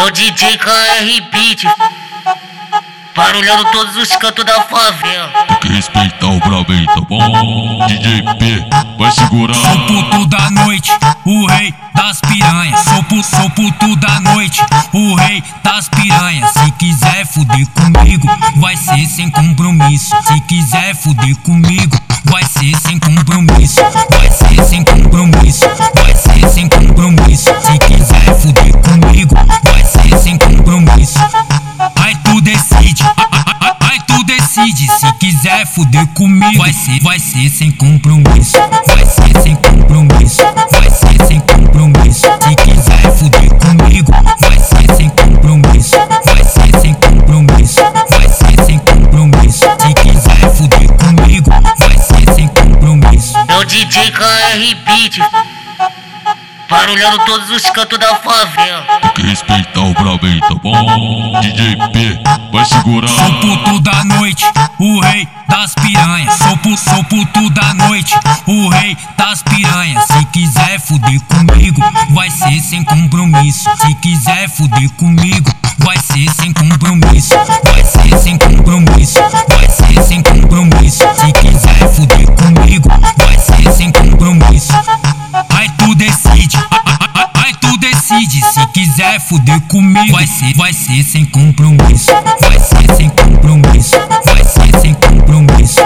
o DJ KR Beat, barulhando todos os cantos da favela. Tem que respeitar o Brabem, tá bom? DJ P, vai segurar. Sou puto da noite, o rei das piranhas. Sou puto da noite, o rei das piranhas. Se quiser fuder comigo, vai ser sem compromisso. Se quiser fuder comigo, vai ser sem compromisso. Vai ser sem compromisso, vai ser sem compromisso. Se quiser fuder comigo, vai ser sem compromisso. Aí tu decide, aí tu decide. Se quiser fuder comigo, vai ser sem compromisso. Vai ser sem compromisso, vai ser sem compromisso. Se quiser fuder comigo, vai ser sem compromisso. Vai ser sem compromisso, vai ser sem compromisso. Se quiser fuder comigo, vai ser sem compromisso. É o DJ KR Beat, barulhando todos os cantos da favela. Tem que respeitar o Brabem, tá bom? DJ P, vai segurar. Sou puto da noite, o rei das piranhas. Sou puto da noite, o rei das piranhas. Se quiser fuder comigo, vai ser sem compromisso. Se quiser fuder comigo, vai ser sem compromisso. Vai ser sem compromisso, vai ser sem compromisso. Se quiser fuder comigo, vai ser sem compromisso. Aí tu decide, aí tu decide. Se quiser fuder comigo, vai ser sem compromisso. Vai ser sem compromisso, vai ser sem compromisso.